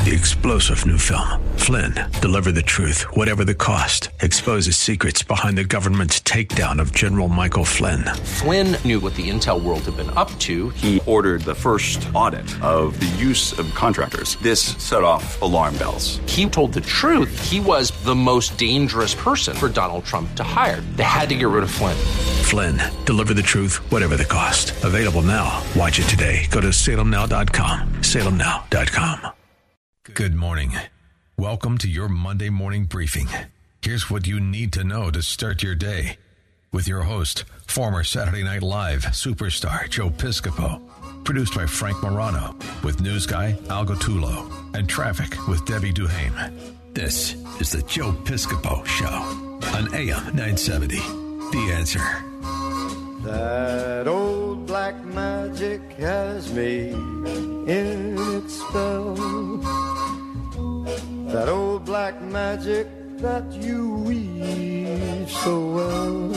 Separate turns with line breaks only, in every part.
The explosive new film, Flynn, deliver the truth, whatever the cost, exposes secrets behind the government's takedown of General Michael Flynn.
Flynn knew what the intel world had been up to.
He ordered the first audit of the use of contractors. This set off alarm bells.
He told the truth. He was the most dangerous person for Donald Trump to hire. They had to get rid of Flynn.
Flynn, deliver the truth, whatever the cost. Available now. Watch it today. Go to salemnow.com. salemnow.com.
Good morning. Welcome to your Monday morning briefing. Here's what you need to know to start your day. With your host, former Saturday Night Live superstar Joe Piscopo. Produced by Frank Morano. With news guy Al Gottulo. And traffic with Debbie Duhame. This is the Joe Piscopo Show on AM 970. The Answer.
That old black magic has me in its spell. That old black magic that you weave so well.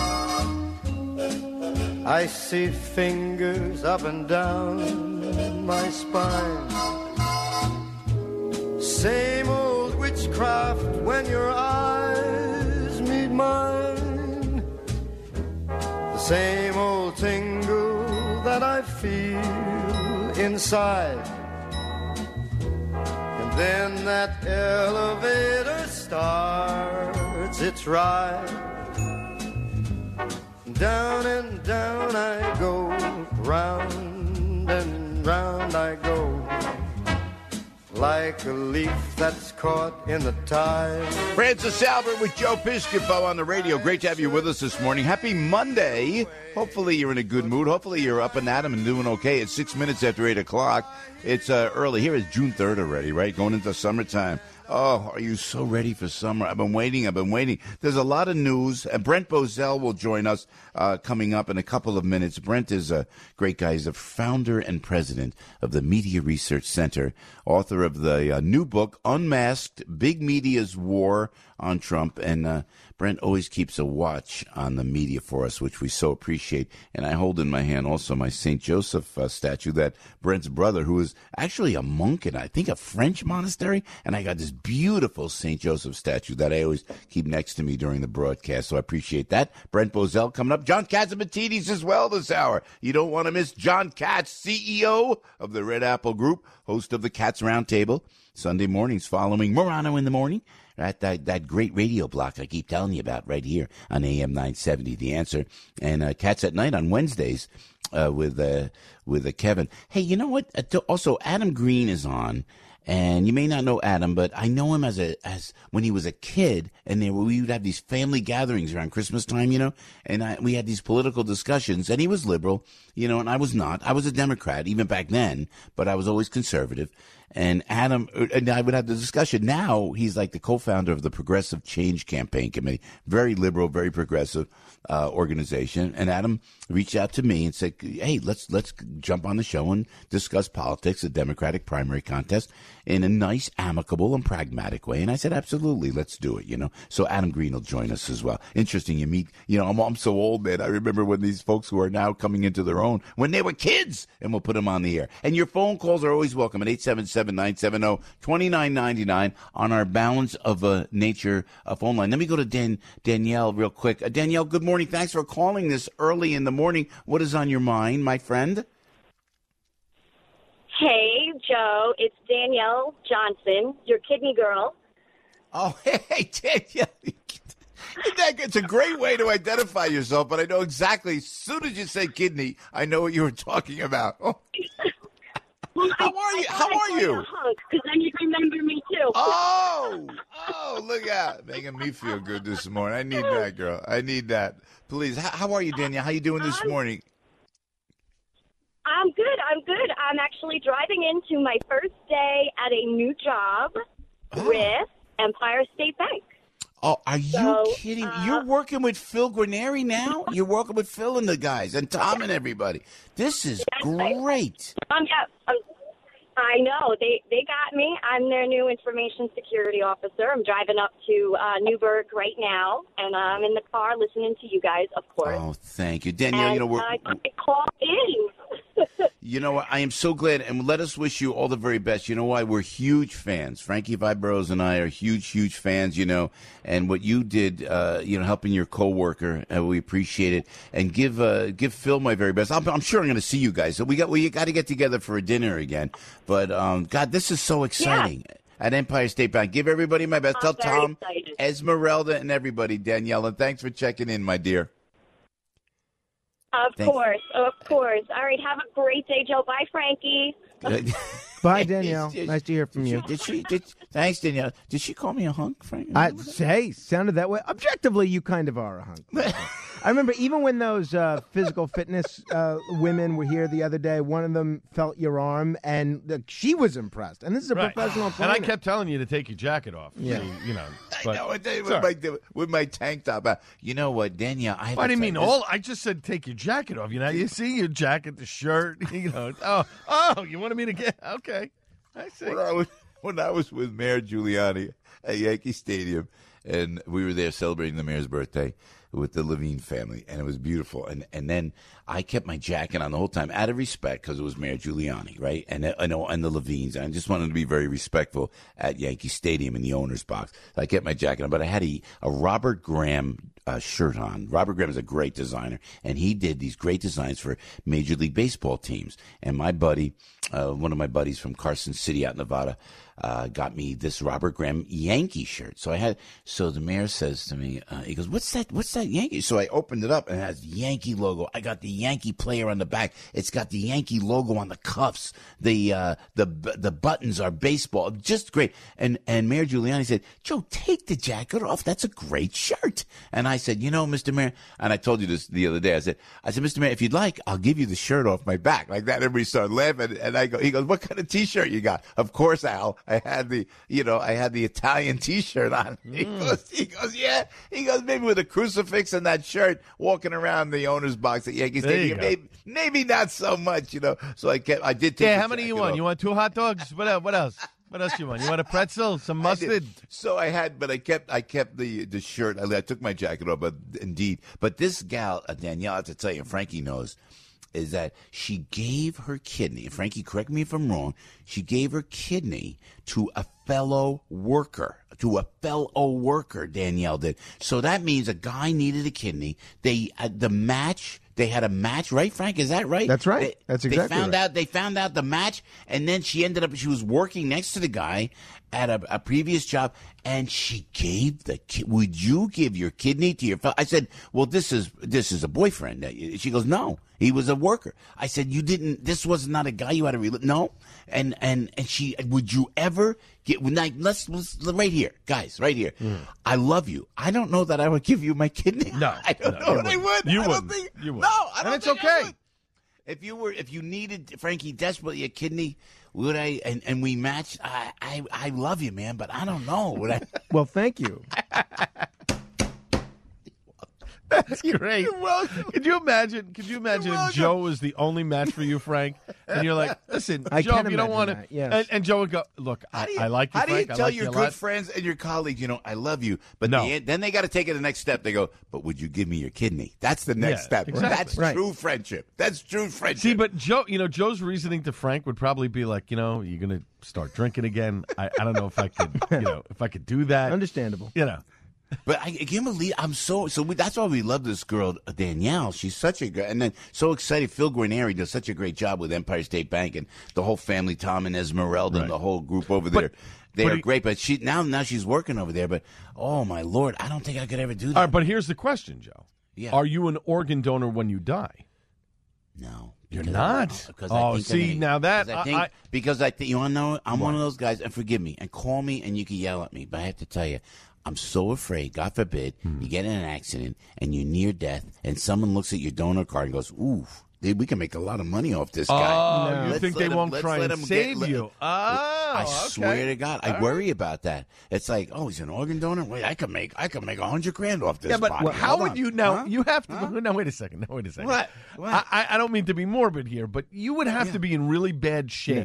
I see fingers up and down my spine. Same old witchcraft when your eyes meet mine. The same old tingle that I feel inside. And then that elevator starts its ride. Down and down I go, round and round I go. Like a leaf that's caught in the tide.
Francis Albert with Joe Piscopo on the radio. Great to have you with us this morning. Happy Monday. Hopefully you're in a good mood. Hopefully you're up and at 'em and doing okay. It's 6 minutes after 8 o'clock. It's early. Here is June 3rd already, right? Going into summertime. Oh, are you so ready for summer? I've been waiting. There's a lot of news. Brent Bozell will join us coming up in a couple of minutes. Brent is a great guy. He's the founder and president of the Media Research Center, author of the new book, Unmasked, Big Media's War on Trump. And Brent always keeps a watch on the media for us, which we so appreciate. And I hold in my hand also my St. Joseph statue that Brent's brother, who is actually a monk in, I think, a French monastery. And I got this beautiful St. Joseph statue that I always keep next to me during the broadcast. So I appreciate that. Brent Bozell coming up. John Catsimatidis as well this hour. You don't want to miss John Katz, CEO of the Red Apple Group, host of the Katz Roundtable, Sunday mornings following Morano in the Morning. At that great radio block I keep telling you about right here on AM 970, The Answer. And Cats at Night on Wednesdays with Kevin. Hey, you know what? Also, Adam Green is on. And you may not know Adam, but I know him as when he was a kid, and we would have these family gatherings around Christmas time, and we had these political discussions, and he was liberal, and I was not. I was a Democrat even back then, but I was always conservative. And Adam and I would have the discussion. Now he's like the co-founder of the Progressive Change Campaign Committee, very liberal, very progressive organization. And Adam reached out to me and said, "Hey, let's jump on the show and discuss politics, the Democratic primary contest, in a nice, amicable, and pragmatic way." And I said, "Absolutely, let's do it." So Adam Green will join us as well. Interesting, you meet. I'm so old, man. I remember when these folks who are now coming into their own when they were kids, and we'll put them on the air. And your phone calls are always welcome at 877-970-2999 on our Balance of Nature phone line. Let me go to Danielle real quick. Danielle, good morning. Thanks for calling this early in the morning. What is on your mind, my friend?
Hey, Joe. It's Danielle Johnson, your kidney girl.
Oh, hey, Danielle. It's a great way to identify yourself, but I know exactly. As soon as you say kidney, I know what you were talking about. Oh.
Well,
How are you?
Because then you remember me, too.
Oh, look out. Making me feel good this morning. I need that, girl. I need that. Please. How are you, Danielle? How you doing this morning?
I'm good. I'm actually driving into my first day at a new job with Empire State Bank.
Oh, are you kidding? You're working with Phil Guarneri now? You're working with Phil and the guys and Tom and everybody. This is great.
I know. They got me. I'm their new information security officer. I'm driving up to Newburgh right now, and I'm in the car listening to you guys, of course.
Oh, thank you. Danielle,
I called in.
You know what? I am so glad, and let us wish you all the very best. You know why? We're huge fans. Frankie Vibros and I are huge fans, and what you did, helping your coworker, we appreciate it. And give Phil my very best. I'm sure I'm going to see you guys. So we got to get together for a dinner again. But, God, this is so exciting. Yeah. At Empire State Bank. Give everybody my best. Tell Tom, excited. Esmeralda, and everybody, Danielle, and thanks for checking in, my dear.
Of course. All right, have a great day, Joe. Bye, Frankie.
Bye, Danielle. Nice to hear from you.
Thanks, Danielle. Did she call me a hunk, Frank?
Hey, sounded that way. Objectively, you kind of are a hunk. I remember even when those physical fitness women were here the other day, one of them felt your arm, and she was impressed. And this is a professional trainer.
And I kept telling you to take your jacket off.
Yeah.
So, I know, with my tank top. You know what, Danielle? I
didn't mean all. I just said take your jacket off. You see your jacket, the shirt. Oh, you wanted me to get okay. I see.
When I was with Mayor Giuliani at Yankee Stadium, and we were there celebrating the mayor's birthday with the Levine family, and it was beautiful. And then I kept my jacket on the whole time out of respect because it was Mayor Giuliani, right? And the Levines. And I just wanted to be very respectful at Yankee Stadium in the owner's box. So I kept my jacket on, but I had a Robert Graham shirt on. Robert Graham is a great designer, and he did these great designs for Major League Baseball teams. And my buddy, one of my buddies from Carson City out in Nevada, got me this Robert Graham Yankee shirt. So the mayor says to me, he goes, what's that Yankee? So I opened it up, and it has the Yankee logo. I got the Yankee player on the back. It's got the Yankee logo on the cuffs. The buttons are baseball. Just great. And Mayor Giuliani said, Joe, take the jacket off. That's a great shirt. And I said, Mr. Mayor, and I told you this the other day. I said, Mr. Mayor, if you'd like, I'll give you the shirt off my back. Like that. Everybody started laughing. And he goes, what kind of T-shirt you got? Of course, Al. I had the Italian T-shirt on. He goes, yeah. He goes, maybe with a crucifix and that shirt, walking around the owner's box at Yankee Stadium. Maybe not so much, So I did take.
Yeah, how many you want? You want 2 hot dogs? What else? What else you want? You want a pretzel, some mustard?
So I kept the shirt. I took my jacket off, but this gal, Danielle, I have to tell you, Frankie knows, is that she gave her kidney, and Frankie, correct me if I'm wrong, she gave her kidney to a fellow worker, Danielle did. So that means a guy needed a kidney. They had a match, right, Frank? Is that right?
That's right. That's exactly right.
They found out the match, and then she was working next to the guy at a previous job, and she gave would you give your kidney to your fellow? I said, well, this is a boyfriend. She goes, no, he was a worker. I said, this was not a guy you had to no. And she, would you ever get, like, let's right here, guys, right here. I love you. I don't know that I would give you my kidney.
No.
I don't know that I would.
You wouldn't. You wouldn't.
No, I don't think
okay.
I would. If you needed, Frankie, desperately a kidney, would I, and we matched, I love you, man, but I don't know. Would I?
Well, thank you.
That's great.
You're welcome.
Could you imagine if Joe was the only match for you, Frank? And you're like, listen, Joe, if you don't want to.
Yes.
And Joe would go, look, I like you, Frank.
How do you tell
like
your
you
good friends and your colleagues, I love you? But then they got to take it the next step. They go, but would you give me your kidney? That's the next step.
Exactly.
That's true friendship. That's true friendship.
See, but Joe, Joe's reasoning to Frank would probably be like, you're going to start drinking again. I don't know if I could, if I could do that.
Understandable.
But I can't believe that's why we love this girl, Danielle. She's such a good, and then so excited. Phil Guarneri does such a great job with Empire State Bank and the whole family, Tom and Esmeralda, and the whole group over there. They are great, but now she's working over there. But oh my Lord, I don't think I could ever do that.
All right, but here's the question, Joe.
Yeah.
Are you an organ donor when you die?
No.
You're not.
Because I think you want to know, I'm one of those guys, and forgive me, and call me, and you can yell at me, but I have to tell you, I'm so afraid, God forbid, you get in an accident and you're near death, and someone looks at your donor card and goes, ooh, we can make a lot of money off this guy.
Oh, you think they won't try and save you?
I swear to God, I worry about that. It's like, oh, he's an organ donor? Wait, I could make $100,000 off this body.
But how would you now? You have to. Now wait a second.
What?
I don't mean to be morbid here, but you would have to be in really bad shape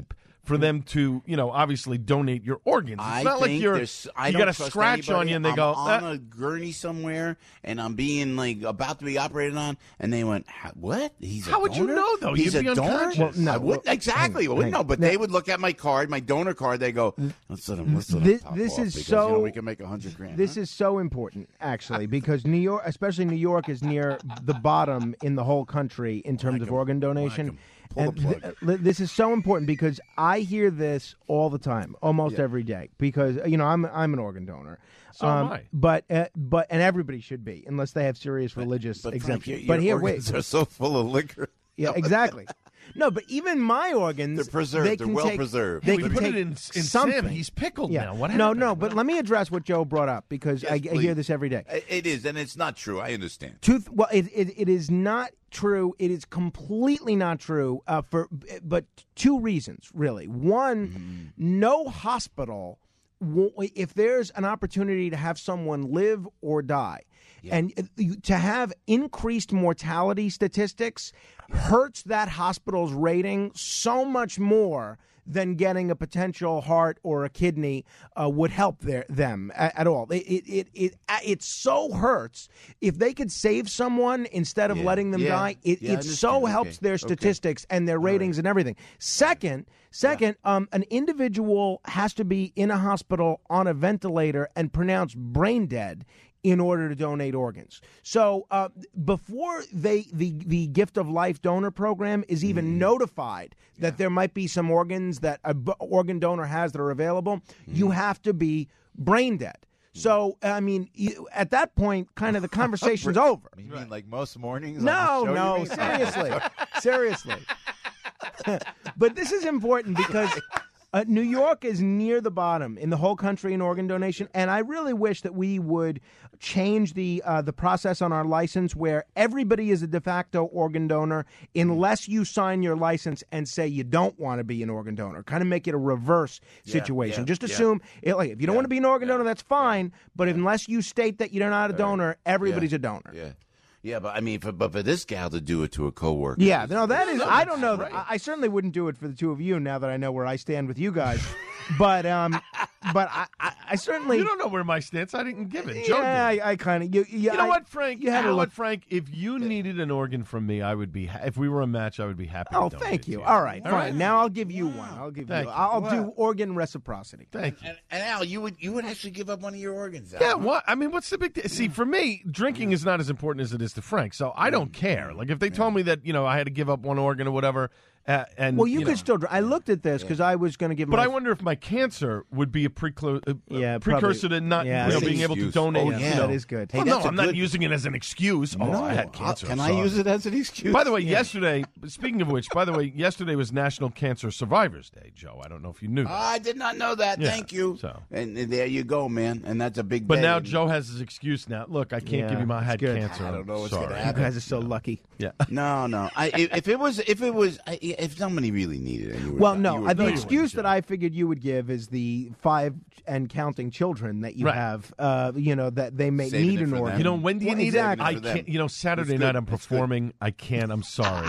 for them to, obviously donate your organs. It's not like you got a scratch on you and they
I'm
go,
on a gurney somewhere and I'm being about to be operated on, and they went, what? He's a
How would you
donor?
know, though?
He's
You'd be
a donor?
unconscious.
Well, no,
I wouldn't, exactly.
hang on.
No, but they would look at my card, my donor card. They go, let's let him
This
pop
is
off because,
so.
we can make $100,000.
This is so important, actually, because New York, especially New York, is near the bottom in the whole country in terms of organ donation.
Pull the plug.
This is so important because I hear this all the time, almost every day. Because I'm an organ donor.
So am I.
But and everybody should be, unless they have serious religious exemptions.
Your
But here,
organs
wait.
are so full of liquor.
Yeah, exactly. No, but even my organs,
They're preserved.
They
They're
can
well
take-
preserved.
They
we
can
put
take
it in
something.
Sim. He's pickled
Yeah.
now. What
No,
happened?
but let me address what Joe brought up because
Yes,
I
please.
hear this every day.
It is, and it's not true. I understand.
Well, it is not true. It is completely not true but two reasons, really. One, no hospital, if there's an opportunity to have someone live or die, and to have increased mortality statistics hurts that hospital's rating so much more than getting a potential heart or a kidney would help them at all. It so hurts. If they could save someone instead of letting them die, it so helps their statistics and their ratings and everything. Second, an individual has to be in a hospital on a ventilator and pronounced brain dead in order to donate organs. So before the Gift of Life donor program is even notified that there might be some organs that an organ donor has that are available, you have to be brain dead. So, I mean, at that point, kind of the conversation's over.
You mean like most mornings?
No, seriously. But this is important because New York is near the bottom in the whole country in organ donation, and I really wish that we would change the process on our license where everybody is a de facto organ donor unless you sign your license and say you don't want to be an organ donor. Kind of make it a reverse situation. Just assume if you don't want to be an organ donor, that's fine, but unless you state that you're not a donor, everybody's a donor.
Yeah, but I mean, for this gal to do it to a coworker.
Yeah, no, that is. I don't know. I certainly wouldn't do it for the two of you. Now that I know where I stand with you guys, but I certainly.
You don't know where my stance. I didn't give it. Joe did.
I kind of.
You know what, Frank?
You had look.
Frank? If you needed an organ from me, I would be. If we were a match, I would be happy.
Oh,
to donate
thank you.
to
All right, fine.
right.
Now I'll give you one. I'll do organ reciprocity.
Thank you.
And Al, you would actually give up one of your organs. Al.
Yeah, what? I mean, what's the big deal? See, for me, drinking is not as important as it is to Frank, so I don't care. Like, if they told me that, I had to give up one organ or whatever, and
well, you could still. I looked at this because I was going to give.
But I wonder if my cancer would be a precursor to not being able to donate.
That is good.
Well, no, I'm not using it as an excuse.
No,
I had cancer.
Can I use it as an excuse?
By the way, yesterday, speaking of which, yesterday was National Cancer Survivors Day, Joe. I don't know if you knew that.
I did not know that.
Yeah,
Thank you.
So.
And there you go, man. And that's a big
But
day.
now Joe has his excuse now. Look, I can't give you my head
good.
cancer.
I don't know what's
Sorry.
going to
You
happen.
guys are so lucky.
Yeah.
No. If somebody really needed it.
Well, no. The excuse that I figured you would give is the 5 and counting children that you have. That they may
Saving
need
it
an
for
organ.
them.
When do you need
exactly.
it? I can't. Saturday night I'm performing. I can't. I'm sorry.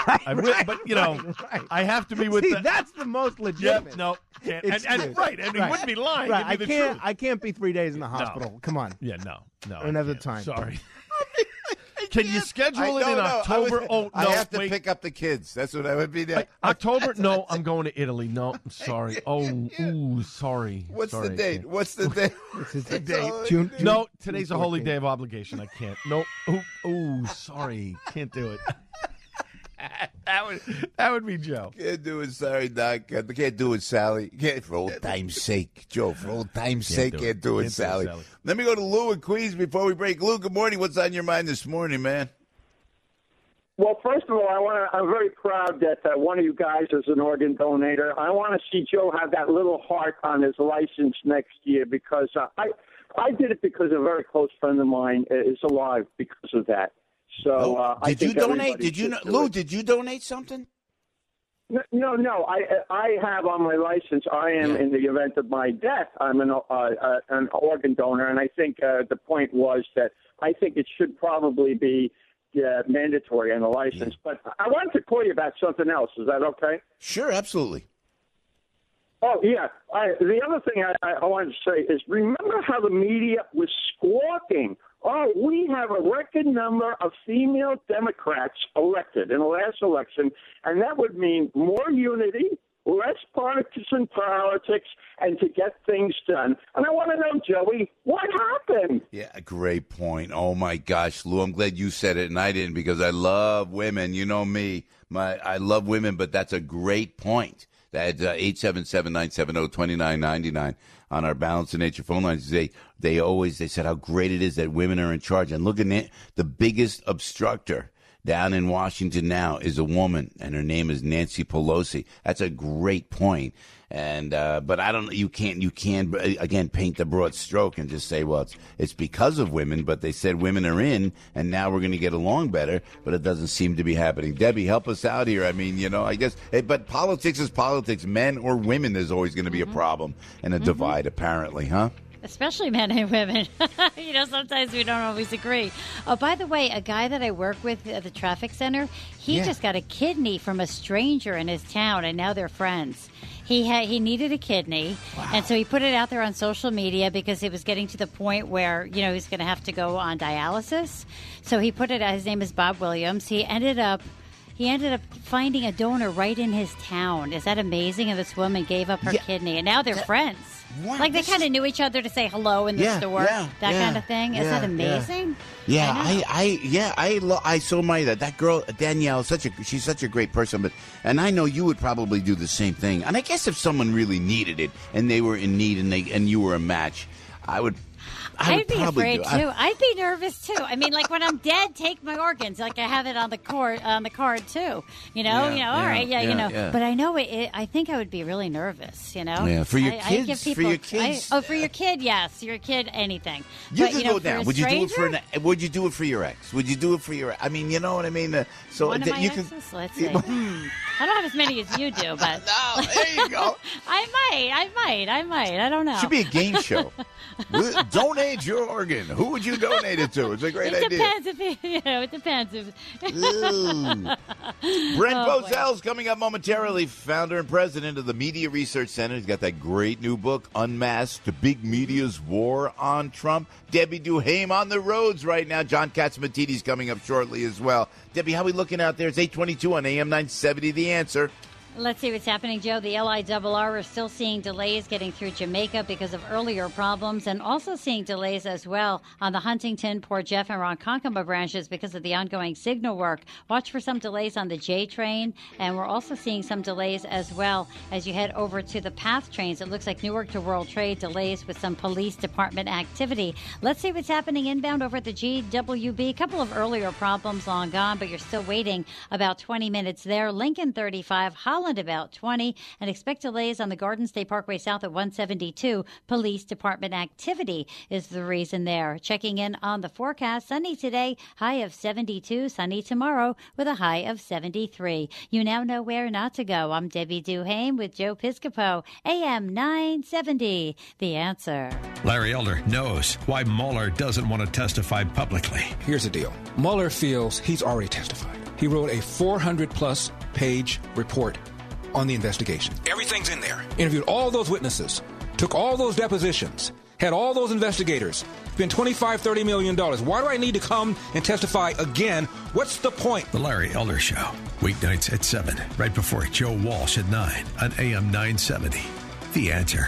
But I have to be with.
See, that's the most legitimate.
No, can't. And he
Right.
wouldn't be lying.
Right.
Give me the truth.
I can't be 3 days in the hospital. Come on.
Yeah, no.
Another
I can't.
time.
Sorry. Can you schedule it in October?
I have to pick up the kids. That's what I would be there.
October? No, I'm going to Italy. No, I'm sorry. Sorry.
What's
Sorry,
the
I
date?
can't.
What's the date?
This is the date.
all-
June.
No, today's a
June
holy
14th.
day of obligation. I can't. No. Sorry. Can't do it. That would be Joe.
Can't do it. Sorry, Doc. Can't do it, Sally. Can't for old time's sake, Joe. For old time's sake, can't do it, Sally. Let me go to Lou in Queens before we break. Lou, good morning. What's on your mind this morning, man?
Well, first of all, I'm very proud that one of you guys is an organ donator. I want to see Joe have that little heart on his license next year because I did it because a very close friend of mine is alive because of that. So
did you donate? Did you, Lou? Did you donate something?
No. I have on my license. I am in the event of my death. I'm an organ donor, and I think the point was that I think it should probably be mandatory on the license. But I wanted to call you about something else. Is that okay?
Sure, absolutely.
Oh, yeah. The other thing I wanted to say is, remember how the media was squawking? Oh, we have a record number of female Democrats elected in the last election, and that would mean more unity, less partisan politics, and to get things done. And I want to know, Joey, what happened?
Yeah, great point. Oh, my gosh, Lou, I'm glad you said it and I didn't, because I love women. You know me. I love women, but that's a great point. That's 877-970-2999 on our Balance of Nature phone lines. They said how great it is that women are in charge. And look at the biggest obstructor down in Washington now is a woman, and her name is Nancy Pelosi. That's a great point. And but I don't. You can't again paint the broad stroke and just say, well, it's because of women. But they said women are in, and now we're going to get along better. But it doesn't seem to be happening. Debbie, help us out here. I mean, I guess. But politics is politics. Men or women, there's always going to be a problem and a divide, apparently, huh?
Especially men and women. Sometimes we don't always agree. Oh, by the way, a guy that I work with at the traffic center, he just got a kidney from a stranger in his town, and now they're friends. He needed a kidney, and so he put it out there on social media because it was getting to the point where, he was going to have to go on dialysis. So he put it out. His name is Bob Williams. He ended up finding a donor right in his town. Is that amazing? And this woman gave up her kidney, and now they're friends. What? Like they kind of knew each other to say hello in the store, that kind of thing. Is that amazing?
Yeah, I so admire that. That girl Danielle, she's such a great person. And I know you would probably do the same thing. And I guess if someone really needed it and they were in need and you were a match, I'd
be afraid too. I'd be nervous too. I mean, like when I'm dead, take my organs. Like I have it on the card too. All right, But I know I think I would be really nervous.
Yeah, for your kids. For your kids.
For your kid, yes. Your kid, anything.
You could go down. Would you do it for Would you do it for your ex? Would you do it for your? I mean, you know what I mean.
One of my exes. Let's see. I don't have as many as you do, but
no, there you go.
I might. I don't know.
Should be a game show. Donate your organ. Who would you donate it to? It's a great idea.
It depends.
Brent Bozell's coming up momentarily, founder and president of the Media Research Center. He's got that great new book, Unmasked, The Big Media's War on Trump. Debbie Duhaime on the roads right now. John Catsimatidis coming up shortly as well. Debbie, how are we looking out there? It's 8:22 on AM 970, The Answer.
Let's see what's happening, Joe. The LIRR is still seeing delays getting through Jamaica because of earlier problems, and also seeing delays as well on the Huntington, Port Jeff, and Ronkonkoma branches because of the ongoing signal work. Watch for some delays on the J train, and we're also seeing some delays as well as you head over to the PATH trains. It looks like Newark to World Trade delays with some police department activity. Let's see what's happening inbound over at the GWB. A couple of earlier problems long gone, but you're still waiting about 20 minutes there. Lincoln 35, Holland about 20, and expect delays on the Garden State Parkway South at 172. Police department activity is the reason there. Checking in on the forecast, sunny today, high of 72, sunny tomorrow with a high of 73. You now know where not to go. I'm Debbie Duhaime with Joe Piscopo, AM 970, The Answer.
Larry Elder knows why Mueller doesn't want to testify publicly.
Here's the deal. Mueller feels he's already testified. He wrote a 400-plus page report on the investigation. Everything's in there. Interviewed all those witnesses, took all those depositions, had all those investigators, spent $25-30 million. Why do I need to come and testify again? What's the point?
The Larry Elder Show, weeknights at 7, right before Joe Walsh at 9 on AM 970. The Answer.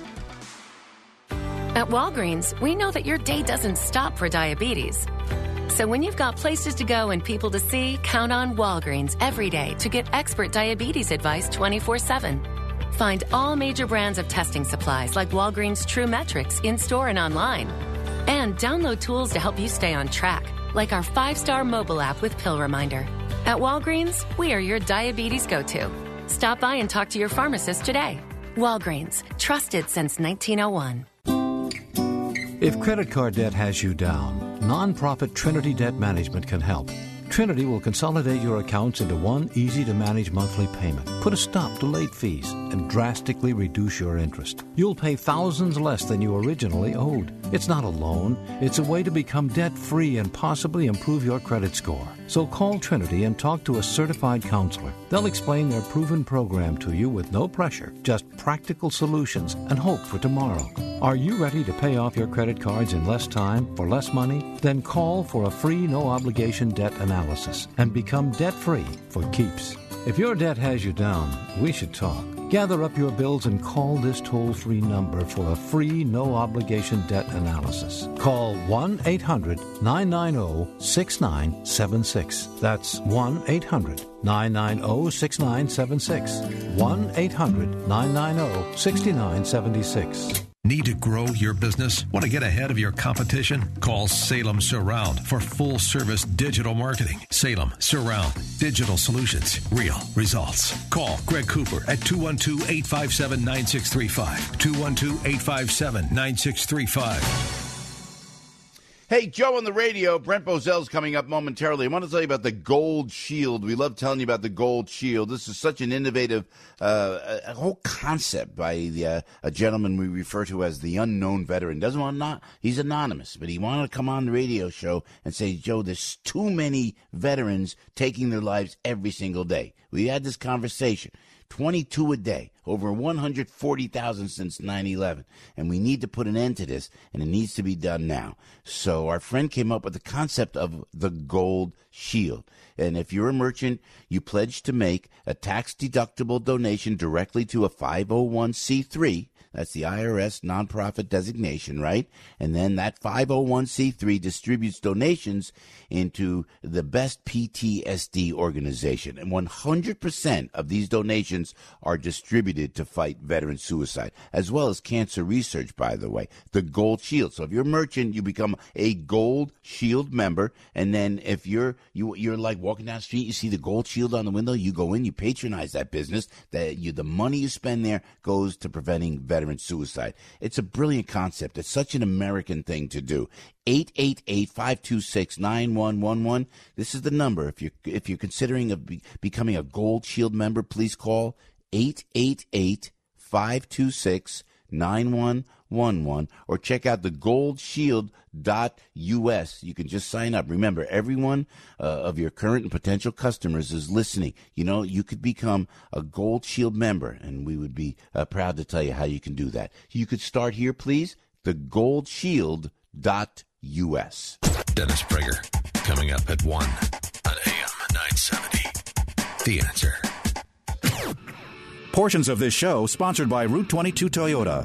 At Walgreens, we know that your day doesn't stop for diabetes. So when you've got places to go and people to see, count on Walgreens every day to get expert diabetes advice 24/7. Find all major brands of testing supplies like Walgreens True Metrics in-store and online. And download tools to help you stay on track, like our 5-star mobile app with Pill Reminder. At Walgreens, we are your diabetes go-to. Stop by and talk to your pharmacist today. Walgreens, trusted since 1901.
If credit card debt has you down, nonprofit Trinity Debt Management can help. Trinity will consolidate your accounts into one easy-to-manage monthly payment, put a stop to late fees, and drastically reduce your interest. You'll pay thousands less than you originally owed. It's not a loan. It's a way to become debt-free and possibly improve your credit score. So call Trinity and talk to a certified counselor. They'll explain their proven program to you with no pressure, just practical solutions and hope for tomorrow. Are you ready to pay off your credit cards in less time for less money? Then call for a free no-obligation debt analysis and become debt-free for keeps. If your debt has you down, we should talk. Gather up your bills and call this toll-free number for a free no-obligation debt analysis. Call 1-800-990-6976. That's 1-800-990-6976. 1-800-990-6976.
Need to grow your business? Want to get ahead of your competition? Call Salem Surround for full-service digital marketing. Salem Surround. Digital solutions. Real results. Call Greg Cooper at 212-857-9635. 212-857-9635.
Hey, Joe on the radio. Brent Bozell's coming up momentarily. I want to tell you about the Gold Shield. We love telling you about the Gold Shield. This is such an innovative a whole concept by a gentleman we refer to as the unknown veteran. He's anonymous, but he wanted to come on the radio show and say, Joe, there's too many veterans taking their lives every single day. We had this conversation. 22 a day, over 140,000 since 9/11. And we need to put an end to this, and it needs to be done now. So our friend came up with the concept of the Gold Shield. And if you're a merchant, you pledge to make a tax-deductible donation directly to a 501c3. That's the IRS nonprofit designation, right? And then that 501c3 distributes donations into the best PTSD organization. And 100% of these donations are distributed to fight veteran suicide, as well as cancer research, by the way. The Gold Shield. So if you're a merchant, you become a Gold Shield member. And then if you're like walking down the street, you see the Gold Shield on the window, you go in, you patronize that business. The money you spend there goes to preventing veteran suicide. It's a brilliant concept. It's such an American thing to do. 888-526-9111. This is the number. If you're considering becoming a Gold Shield member, please call 888-526-9111 or check out the goldshield.us. You can just sign up. Remember, everyone of your current and potential customers is listening. You know, you could become a Gold Shield member, and we would be proud to tell you how you can do that. You could start here, please, the goldshield.us.
Dennis Prager, coming up at 1 on AM 970. The Answer.
Portions of this show sponsored by Route 22 Toyota.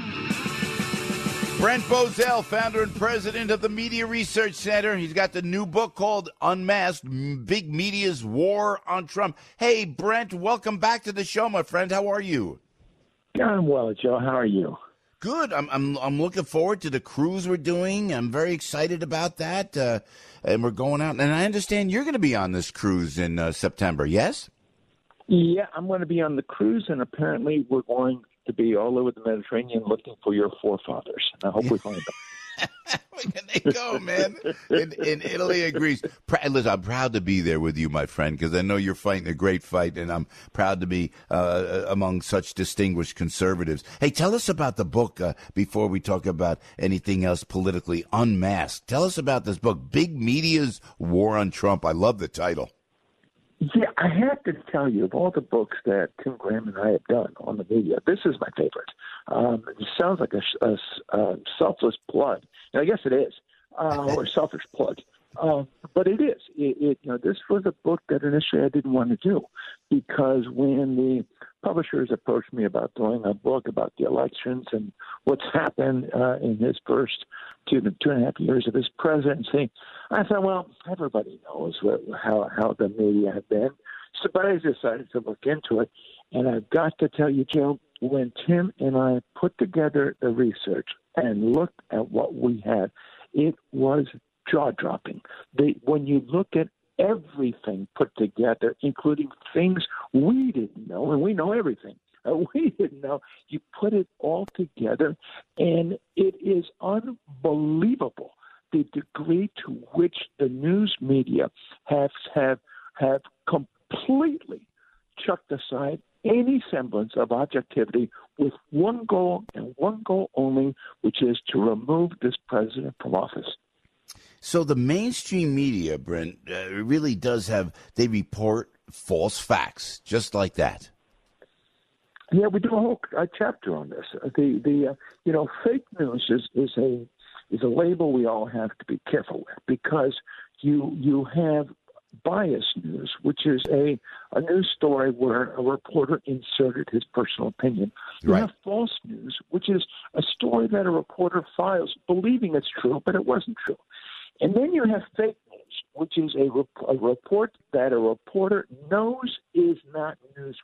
Brent Bozell, founder and president of the Media Research Center. He's got the new book called Unmasked, Big Media's War on Trump. Hey, Brent, welcome back to the show, my friend. How are you?
I'm well, Joe. How are you?
Good. I'm looking forward to the cruise we're doing. I'm very excited about that. And we're going out. And I understand you're going to be on this cruise in September, yes?
Yeah, I'm going to be on the cruise, and apparently we're going to be all over the Mediterranean looking for your forefathers. I hope we find them.
They go, man. And Italy agrees. Listen, I'm proud to be there with you, my friend, because I know you're fighting a great fight, and I'm proud to be among such distinguished conservatives. Hey, tell us about the book before we talk about anything else politically. Unmasked. Tell us about this book, Big Media's War on Trump. I love the title.
Yeah, I have to tell you, of all the books that Tim Graham and I have done on the media, this is my favorite. It sounds like a selfless plug. And I guess it is, or selfish plug. But it is. This was a book that initially I didn't want to do because when the publishers approached me about doing a book about the elections and what's happened in his first 2.5 years of his presidency, I thought, well, everybody knows how the media have been. So, but I decided to look into it. And I've got to tell you, Joe, when Tim and I put together the research and looked at what we had, it was jaw-dropping. When you look at everything put together, including things we didn't know, and we know everything. We didn't know. You put it all together, and it is unbelievable the degree to which the news media have completely chucked aside
any semblance of objectivity with one goal and one goal only, which is to remove this president from office.
So the mainstream media, Brent, really does they report false facts, just like that.
Yeah, we do a whole chapter on this. Fake news is a label we all have to be careful with, because you have biased news, which is a news story where a reporter inserted his personal opinion. You have false news, which is a story that a reporter files believing it's true, but it wasn't true. And then you have fake news, which is a report that a reporter knows is not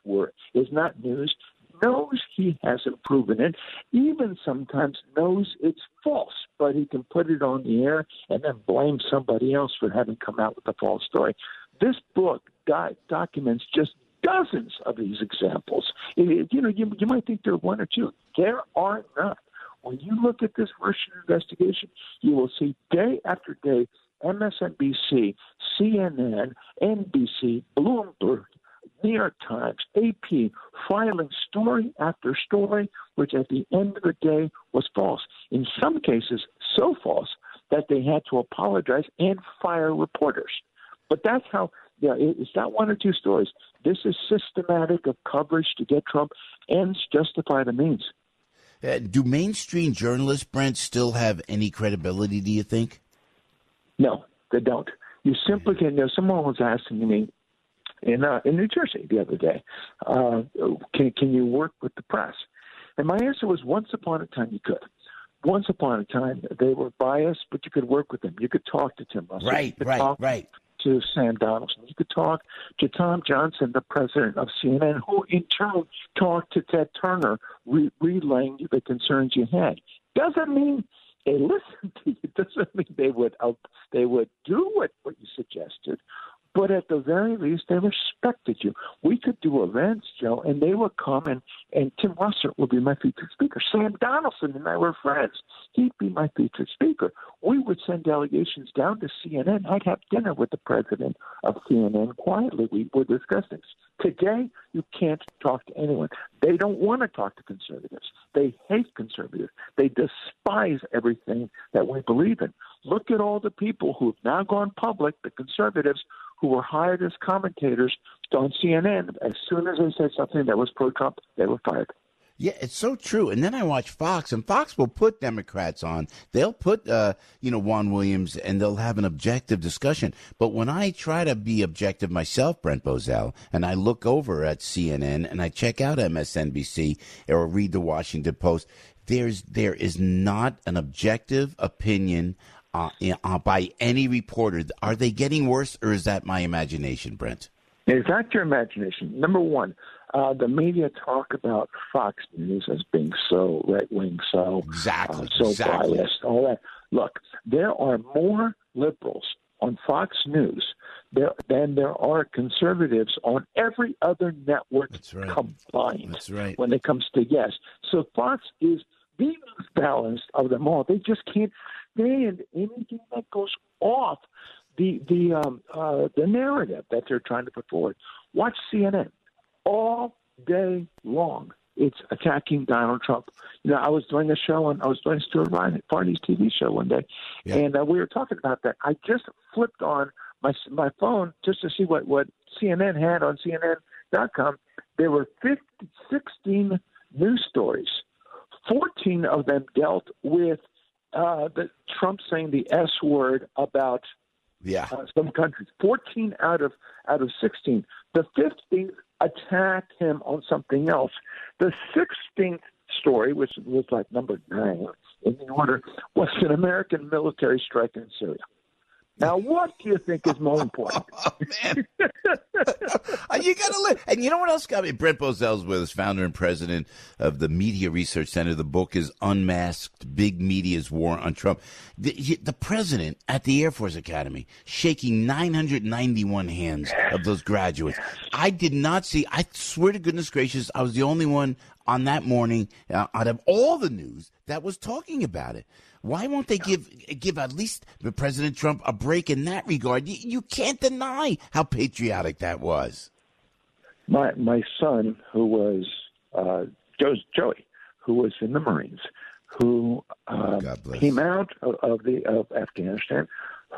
news, knows he hasn't proven it, even sometimes knows it's false, but he can put it on the air and then blame somebody else for having come out with a false story. This book documents just dozens of these examples. You might think there are one or two. There are none. When you look at this Russian investigation, you will see day after day MSNBC, CNN, NBC, Bloomberg, New York Times, AP, filing story after story, which at the end of the day was false. In some cases, so false that they had to apologize and fire reporters. But that's how, it's not one or two stories. This is systematic of coverage to get Trump. Ends justify the means.
Do mainstream journalists, Brent, still have any credibility, do you think?
No, they don't. You simply can. Someone was asking me in New Jersey the other day, can you work with the press? And my answer was, once upon a time you could. Once upon a time they were biased, but you could work with them. You could talk to Tim Russell. Right. To Sam Donaldson. You could talk to Tom Johnson, the president of CNN, who in turn talked to Ted Turner, relaying the concerns you had. Doesn't mean they listened to you. Doesn't mean they would do what you suggested. But at the very least, they respected you. We could do events, Joe, and they would come, and Tim Russell would be my featured speaker. Sam Donaldson and I were friends. He'd be my featured speaker. We would send delegations down to CNN. I'd have dinner with the president of CNN quietly. We would discuss things. Today, you can't talk to anyone. They don't want to talk to conservatives. They hate conservatives. They despise everything that we believe in. Look at all the people who have now gone public, the conservatives, who were hired as commentators on CNN. As soon as they said something that was pro-Trump, they were fired.
Yeah, it's so true. And then I watch Fox, and Fox will put Democrats on. They'll put, Juan Williams, and they'll have an objective discussion. But when I try to be objective myself, Brent Bozell, and I look over at CNN and I check out MSNBC or read the Washington Post, there is not an objective opinion by any reporter. Are they getting worse, or is that my imagination, Brent?
It's not your imagination. Number one, the media talk about Fox News as being so right-wing, so biased, all that. Look, there are more liberals on Fox News than there are conservatives on every other network combined. That's right. When it comes to yes. So Fox is the most balanced of them all. They just can't stand anything that goes off the narrative that they're trying to put forward. Watch CNN all day long. It's attacking Donald Trump. I was doing a show I was doing Stuart Varney's TV show one day, and we were talking about that. I just flipped on my phone just to see what CNN had on CNN.com. There were 16 news stories. 14 of them dealt with the Trump saying the S word about some countries. 14 out of 16. The 15th attacked him on something else. The 16th story, which was like number 9 in the order, was an American military strike in Syria. Now, what do you think is more important?
Oh, man. You got to live. And you know what else got me? Brent Bozell's with us, founder and president of the Media Research Center. The book is Unmasked, Big Media's War on Trump. The president at the Air Force Academy shaking 991 hands of those graduates. I did not see, I swear to goodness gracious, I was the only one on that morning out of all the news that was talking about it. Why won't they give at least President Trump a break in that regard? You can't deny how patriotic that was.
My son, who was Joey, who was in the Marines, who came out of Afghanistan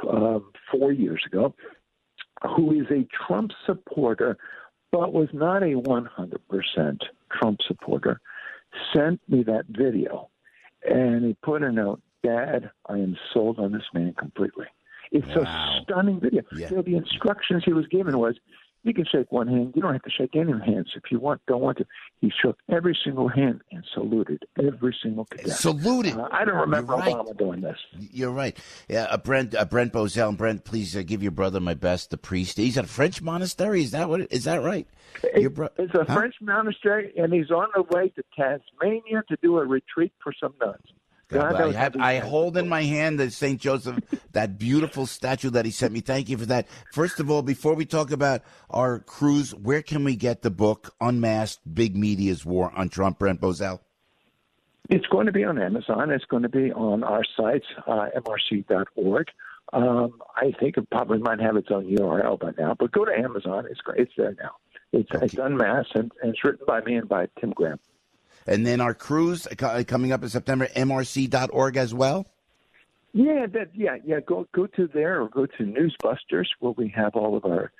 4 years ago, who is a Trump supporter, but was not a 100% Trump supporter, sent me that video, and he put a note, "Dad, I am sold on this man completely." It's a stunning video.
Yeah.
You know, the instructions he was given was, you can shake one hand. You don't have to shake any hands if you don't want to. He shook every single hand and saluted every single cadet.
Saluted.
I don't remember
You're right.
Obama doing this.
You're right. Yeah, Brent Bozell. Brent, please give your brother my best. The priest. He's at a French monastery. Is that right?
It's a French monastery, and he's on the way to Tasmania to do a retreat for some nuns.
I hold in my hand the St. Joseph, that beautiful statue that he sent me. Thank you for that. First of all, before we talk about our cruise, where can we get the book, Unmasked, Big Media's War on Trump, Brent Bozell?
It's going to be on Amazon. It's going to be on our sites, mrc.org. I think it probably might have its own URL by now, but go to Amazon. It's there now. It's unmasked, and it's written by me and by Tim Graham.
And then our cruise coming up in September, mrc.org as well?
Yeah. Go to there, or go to Newsbusters, where we have all of our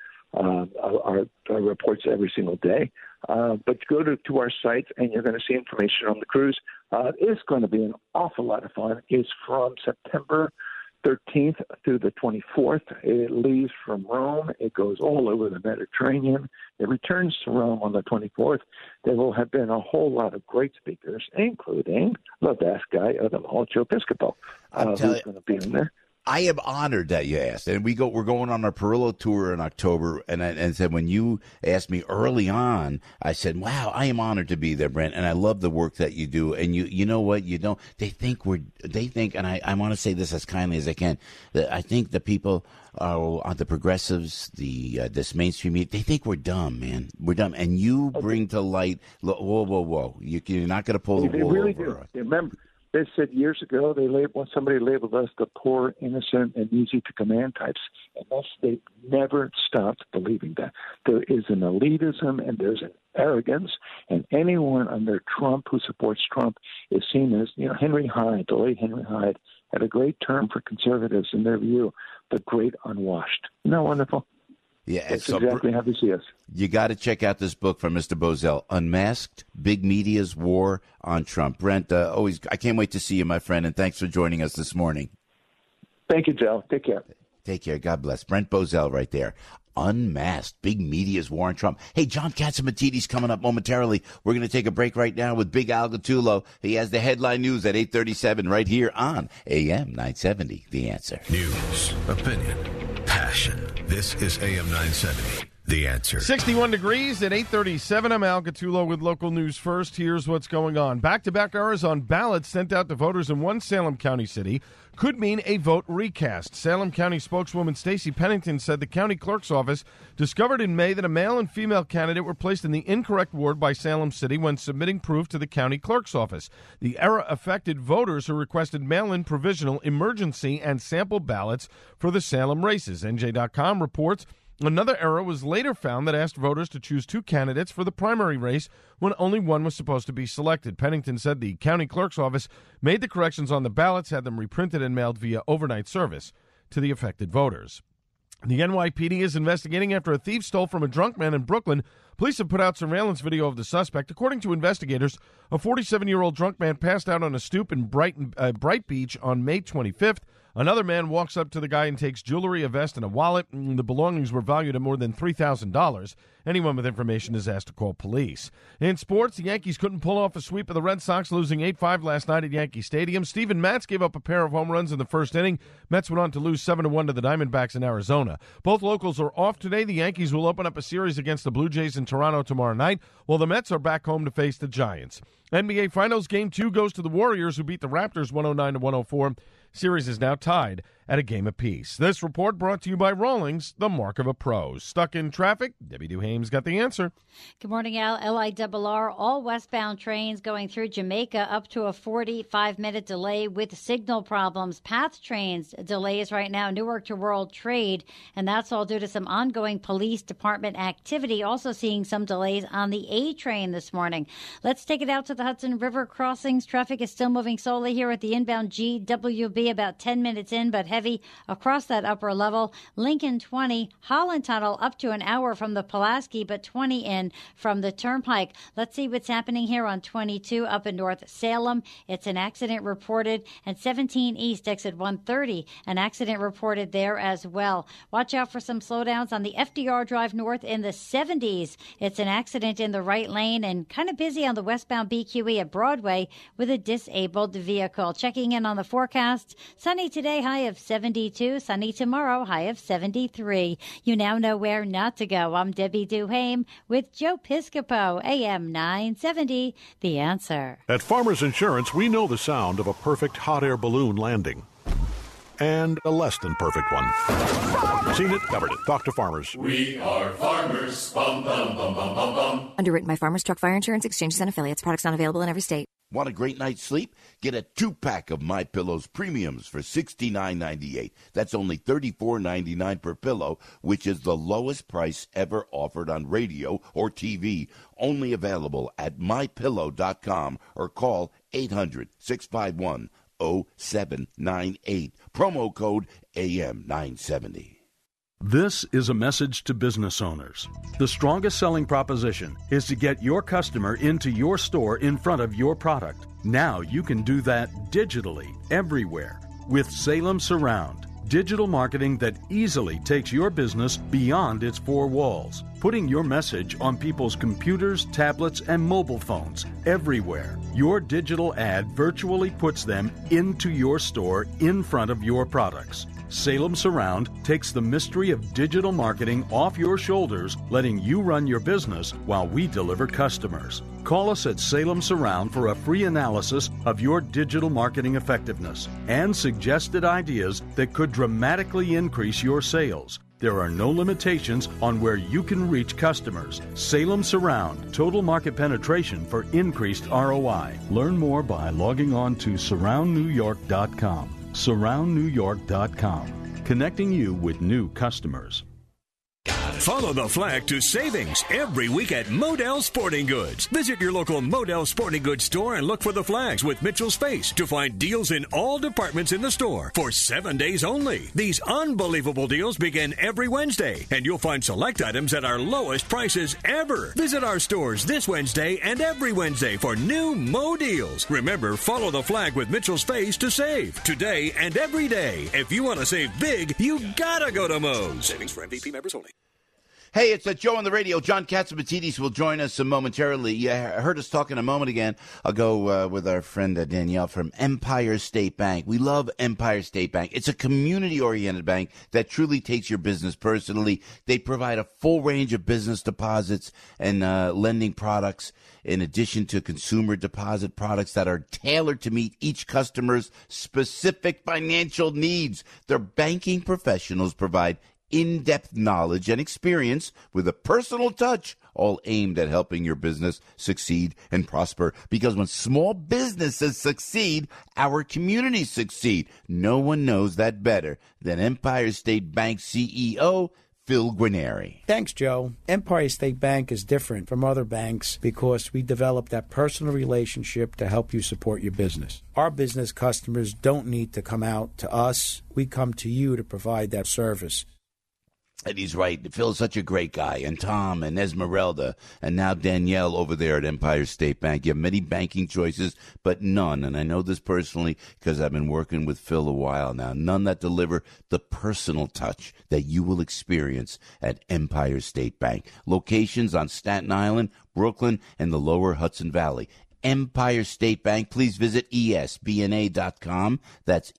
reports every single day. But go to our sites, and you're going to see information on the cruise. It's going to be an awful lot of fun. It's from September 13th through the 24th. It leaves from Rome. It goes all over the Mediterranean. It returns to Rome on the 24th. There will have been a whole lot of great speakers, including the best guy of them all, Joe Piscopo, who's going to be in there.
I am honored that you asked, and we're going on our Perillo tour in October. And said when you asked me early on, I said, "Wow, I am honored to be there, Brent, and I love the work that you do." And you know what? They think, and I want to say this as kindly as I can, that I think the people are the progressives, this mainstream media, they think we're dumb, man. We're dumb, and you bring to light. Whoa! You're not going to pull the wool
They really
over.
do. Remember. They said years ago somebody labeled us the poor, innocent, and easy to command types, and they never stopped believing that. There is an elitism and there's an arrogance, and anyone under Trump who supports Trump is seen as, Henry Hyde, the late Henry Hyde, had a great term for conservatives in their view, the great unwashed. Isn't that wonderful?
Yeah,
that's exactly how they see us.
You got to check out this book from Mr. Bozell, Unmasked, Big Media's War on Trump. Brent, I can't wait to see you, my friend, and thanks for joining us this morning.
Thank you, Joe. Take care.
Take care. God bless. Brent Bozell right there. Unmasked, Big Media's War on Trump. Hey, John Catsimatidis coming up momentarily. We're going to take a break right now with Big Al Gattullo. He has the headline news at 8:37 right here on AM 970, The Answer.
News, opinion, passion. This is AM 970, The Answer.
61 degrees at 8:37. I'm Al Gattullo with local news first. Here's what's going on. Back-to-back errors on ballots sent out to voters in one Salem County city could mean a vote recast. Salem County spokeswoman Stacey Pennington said the county clerk's office discovered in May that a male and female candidate were placed in the incorrect ward by Salem City when submitting proof to the county clerk's office. The error affected voters who requested mail-in provisional, emergency, and sample ballots for the Salem races. NJ.com reports another error was later found that asked voters to choose two candidates for the primary race when only one was supposed to be selected. Pennington said the county clerk's office made the corrections on the ballots, had them reprinted and mailed via overnight service to the affected voters. The NYPD is investigating after a thief stole from a drunk man in Brooklyn. Police have put out surveillance video of the suspect. According to investigators, a 47-year-old drunk man passed out on a stoop in Bright Beach on May 25th. Another man walks up to the guy and takes jewelry, a vest, and a wallet. The belongings were valued at more than $3,000. Anyone with information is asked to call police. In sports, the Yankees couldn't pull off a sweep of the Red Sox, losing 8-5 last night at Yankee Stadium. Steven Matz gave up a pair of home runs in the first inning. Mets went on to lose 7-1 to the Diamondbacks in Arizona. Both locals are off today. The Yankees will open up a series against the Blue Jays in Toronto tomorrow night, while the Mets are back home to face the Giants. NBA Finals Game 2 goes to the Warriors, who beat the Raptors 109-104. Series is now tied at a game apiece. This report brought to you by Rawlings, the mark of a pro. Stuck in traffic? Debbie Duhame's got the answer.
Good morning, Al. LIRR, all westbound trains going through Jamaica up to a 45-minute delay with signal problems. PATH trains delays right now, Newark to World Trade, and that's all due to some ongoing police department activity. Also seeing some delays on the A train this morning. Let's take it out to the Hudson River crossings. Traffic is still moving slowly here at the inbound GWB, about 10 minutes in, but heavy across that upper level. Lincoln 20, Holland Tunnel up to an hour from the Pulaski, but 20 in from the Turnpike. Let's see what's happening here on 22 up in North Salem. It's an accident reported, and 17 East exit 130, an accident reported there as well. Watch out for some slowdowns on the FDR Drive North in the 70s. It's an accident in the right lane and kind of busy on the westbound BQE at Broadway with a disabled vehicle. Checking in on the forecast. Sunny today, high of 72. Sunny tomorrow, high of 73. You now know where not to go. I'm Debbie Duhame with Joe Piscopo, AM 970. The Answer.
At Farmers Insurance, we know the sound of a perfect hot air balloon landing. And a less than perfect one. Seen it, covered it. Talk to Farmers.
We are Farmers. Bum, bum, bum, bum, bum, bum.
Underwritten by Farmers Truck Fire Insurance Exchanges and Affiliates. Products not available in every state.
Want a great night's sleep? Get a 2-pack of MyPillow's premiums for $69.98. That's only $34.99 per pillow, which is the lowest price ever offered on radio or TV. Only available at MyPillow.com or call 800-651-0798. Promo code AM970.
This is a message to business owners. The strongest selling proposition is to get your customer into your store in front of your product. Now you can do that digitally, everywhere, with Salem Surround. Digital marketing that easily takes your business beyond its four walls, putting your message on people's computers, tablets, and mobile phones everywhere. Your digital ad virtually puts them into your store in front of your products. Salem Surround takes the mystery of digital marketing off your shoulders, letting you run your business while we deliver customers. Call us at Salem Surround for a free analysis of your digital marketing effectiveness and suggested ideas that could dramatically increase your sales. There are no limitations on where you can reach customers. Salem Surround, total market penetration for increased ROI. Learn more by logging on to surroundnewyork.com. surroundnewyork.com, connecting you with new customers.
Follow the flag to savings every week at Modell Sporting Goods. Visit your local Modell Sporting Goods store and look for the flags with Mitchell's face to find deals in all departments in the store for 7 days only. These unbelievable deals begin every Wednesday, and you'll find select items at our lowest prices ever. Visit our stores this Wednesday and every Wednesday for new Mo deals. Remember, follow the flag with Mitchell's face to save today and every day. If you want to save big, you gotta go to Mo's. Savings for MVP members only.
Hey, it's Joe on the radio. John Katsimatidis will join us momentarily. You heard us talking a moment ago with our friend Danielle from Empire State Bank. We love Empire State Bank. It's a community-oriented bank that truly takes your business personally. They provide a full range of business deposits and lending products, in addition to consumer deposit products that are tailored to meet each customer's specific financial needs. Their banking professionals provide in-depth knowledge and experience with a personal touch, all aimed at helping your business succeed and prosper. Because when small businesses succeed, our communities succeed. No one knows that better than Empire State Bank CEO Phil Guarneri.
Thanks, Joe. Empire State Bank is different from other banks because we develop that personal relationship to help you support your business. Our business customers don't need to come out to us. We come to you to provide that service.
And he's right. Phil's such a great guy. And Tom and Esmeralda and now Danielle over there at Empire State Bank. You have many banking choices, but none, and I know this personally because I've been working with Phil a while now, none that deliver the personal touch that you will experience at Empire State Bank. Locations on Staten Island, Brooklyn, and the lower Hudson Valley. Empire State Bank, please visit esbna.com. That's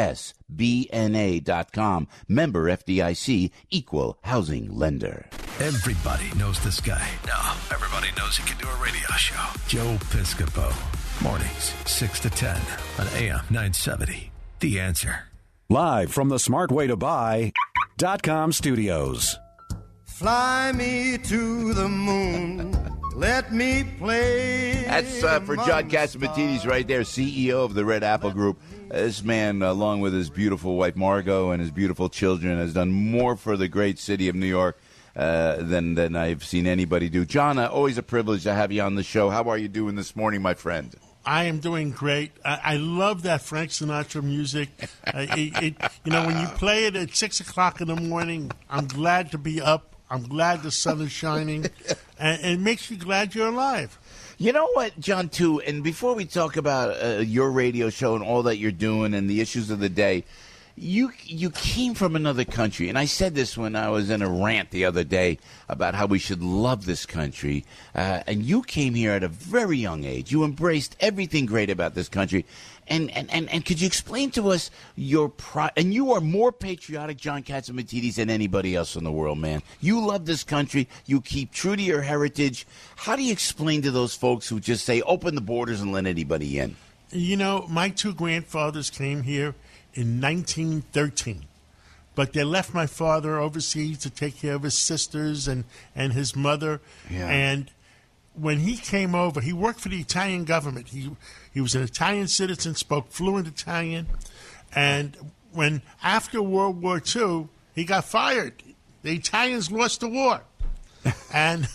esbna.com. Member FDIC, equal housing lender.
Everybody knows this guy. No, everybody knows he can do a radio show. Joe Piscopo. Mornings, 6 to 10 on AM 970. The Answer.
Live from the smartwaytobuy.com studios.
Fly me to the moon. Let me play.
That's for John Catsimatidis right there, CEO of the Red Apple Group. This man, along with his beautiful wife Margot and his beautiful children, has done more for the great city of New York than I've seen anybody do. John, always a privilege to have you on the show. How are you doing this morning, my friend?
I am doing great. I love that Frank Sinatra music. When you play it at 6 o'clock in the morning, I'm glad to be up. I'm glad the sun is shining, and it makes you glad you're alive.
You know what, John, too, and before we talk about your radio show and all that you're doing and the issues of the day, you came from another country, and I said this when I was in a rant the other day about how we should love this country, and you came here at a very young age. You embraced everything great about this country, and could you explain to us your and you are more patriotic, John Catsimatidis, than anybody else in the world, man. You love this country. You keep true to your heritage. How do you explain to those folks who just say, open the borders and let anybody in?
You know, my two grandfathers came here in 1913. But they left my father overseas to take care of his sisters and his mother.
Yeah.
And when he came over, he worked for the Italian government. He was an Italian citizen, spoke fluent Italian. And when after World War II, he got fired. The Italians lost the war. and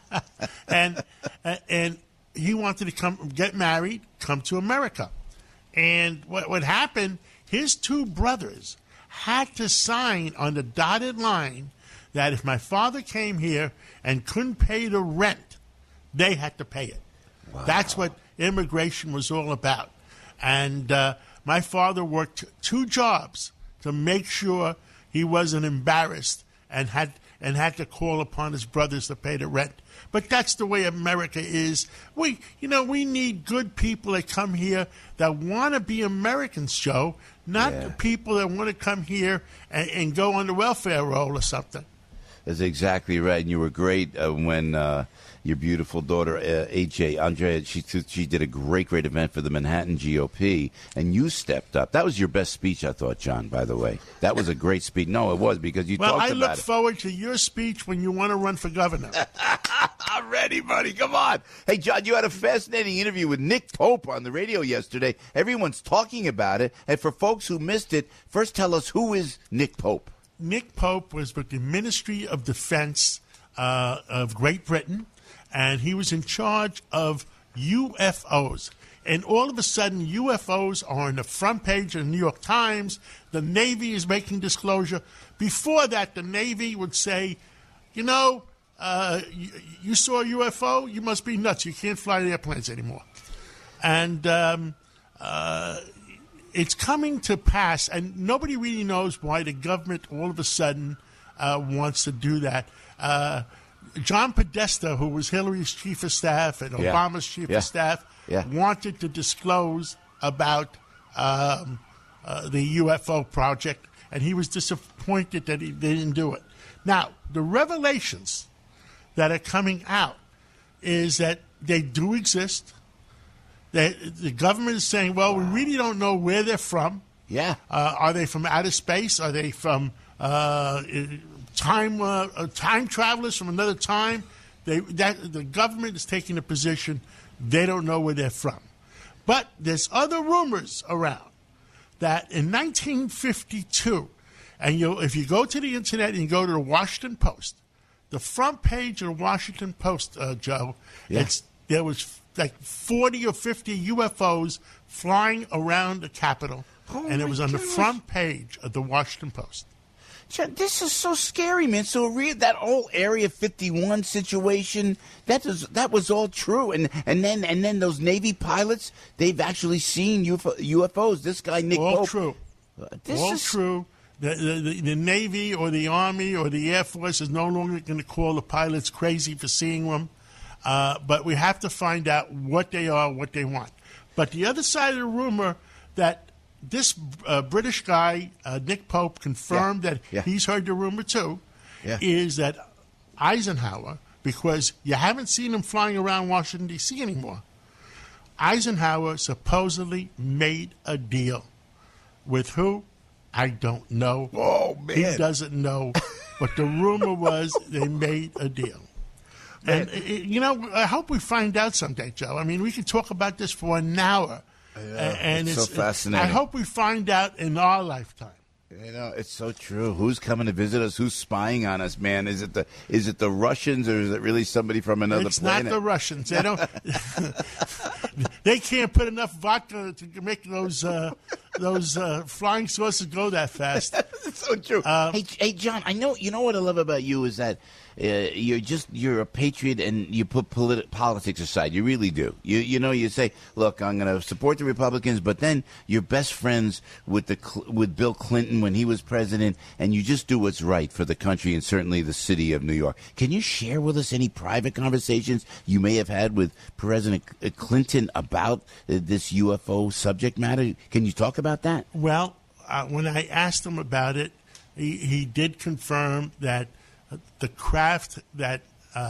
he wanted to get married, come to America. And what happened, his two brothers had to sign on the dotted line that if my father came here and couldn't pay the rent, they had to pay it. Wow. That's what immigration was all about. And my father worked 2 jobs to make sure he wasn't embarrassed and had to call upon his brothers to pay the rent. But that's the way America is. We need good people that come here that want to be Americans, Joe, not people that want to come here and go on the welfare roll or something.
That's exactly right. And you were great when your beautiful daughter, Andrea, she did a great event for the Manhattan GOP, and you stepped up. That was your best speech, I thought, John, by the way. That was a great speech. No, it was, because you talked about it.
Well, I look forward to your speech when you want to run for governor.
I'm ready, buddy. Come on. Hey, John, you had a fascinating interview with Nick Pope on the radio yesterday. Everyone's talking about it. And for folks who missed it, first tell us, who is Nick Pope?
Nick Pope was with the Ministry of Defense of Great Britain, and he was in charge of UFOs. And all of a sudden, UFOs are on the front page of the New York Times. The Navy is making disclosure. Before that, the Navy would say, you saw a UFO? You must be nuts. You can't fly airplanes anymore. And it's coming to pass, and nobody really knows why the government all of a sudden wants to do that. John Podesta, who was Hillary's chief of staff and Obama's chief of staff, wanted to disclose about the UFO project, and he was disappointed that they didn't do it. Now, the revelations that are coming out is that they do exist. The government is saying, well, we really don't know where they're from.
Yeah.
Are they from outer space? Are they from time travelers from another time? The government is taking a position they don't know where they're from. But there's other rumors around that in 1952, and if you go to the internet and you go to the Washington Post, the front page of the Washington Post, Joe, there was like 40 or 50 UFOs flying around the Capitol, and it was on the front page of the Washington Post.
John, this is so scary, man. So that whole Area 51 situation, that was all true, and then those Navy pilots, they've actually seen UFOs. This guy Nick Pope.
All true. True. The Navy or the Army or the Air Force is no longer going to call the pilots crazy for seeing them. But we have to find out what they are, what they want. But the other side of the rumor that this British guy, Nick Pope, confirmed that he's heard the rumor too, is that Eisenhower, because you haven't seen him flying around Washington, D.C. anymore, Eisenhower supposedly made a deal with who? I don't know.
Oh, man.
He doesn't know. But the rumor was they made a deal. And, I hope we find out someday, Joe. I mean, we could talk about this for an hour. And
it's so fascinating.
I hope we find out in our lifetime.
It's so true. Who's coming to visit us? Who's spying on us, man? Is it the Russians, or is it really somebody from another planet?
It's not the Russians. They don't. They can't put enough vodka to make those flying saucers go that fast.
It's so true. Hey, John. I know. You know what I love about you is that you're a patriot and you put politics aside. You really do. You say, look, I'm going to support the Republicans, but then you're best friends with Bill Clinton when he was president, and you just do what's right for the country and certainly the city of New York. Can you share with us any private conversations you may have had with President Clinton about this UFO subject matter? Can you talk about that?
Well, when I asked him about it, he did confirm that the craft that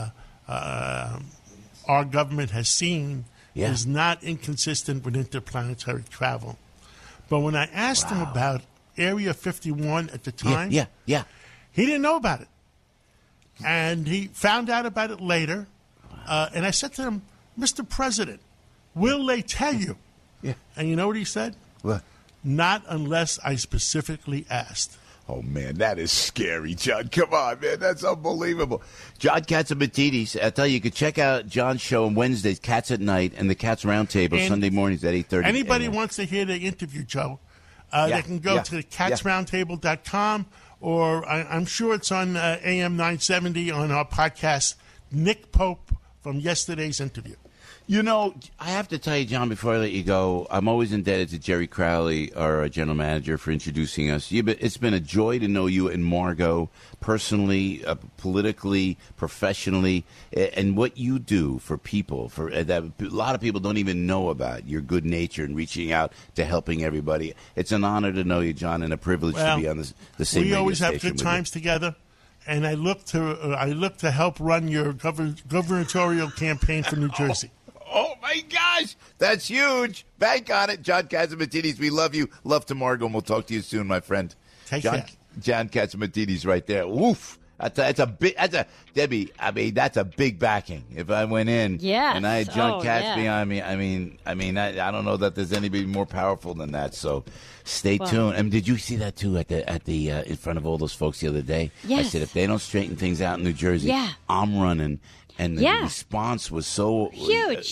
our government has seen is not inconsistent with interplanetary travel. But when I asked him about Area 51 at the time, he didn't know about it. And he found out about it later. And I said to him, Mr. President, will they tell you?
Yeah.
And you know what he said?
What?
Not unless I specifically asked.
Oh, man, that is scary, John. Come on, man. That's unbelievable. John Catsimatidis. I tell you can check out John's show on Wednesdays, Cats at Night, and the Cats Roundtable Sunday mornings at 8:30.
Anybody wants to hear the interview, Joe, they can go to catsroundtable.com, or I'm sure it's on AM 970 on our podcast, Nick Pope from yesterday's interview.
You know, I have to tell you, John, before I let you go, I'm always indebted to Jerry Crowley, our general manager, for introducing us. It's been a joy to know you and Margot personally, politically, professionally, and what you do for people, that a lot of people don't even know about, your good nature and reaching out to helping everybody. It's an honor to know you, John, and a privilege to be on the same radio
We always have
station
good times together. And I look to help run your gubernatorial campaign for New Jersey.
Oh, my gosh. That's huge. Bank on it. John Catsimatidis, we love you. Love to Margo, and we'll talk to you soon, my friend.
Take care.
John Catsimatidis right there. Woof. Debbie, I mean, that's a big backing. If I went in and I had John Katz behind me, I mean, I don't know that there's anybody more powerful than that. So stay tuned. And did you see that too at the in front of all those folks the other day?
Yes.
I said, if they don't straighten things out in New Jersey, I'm running. And the response was so
huge.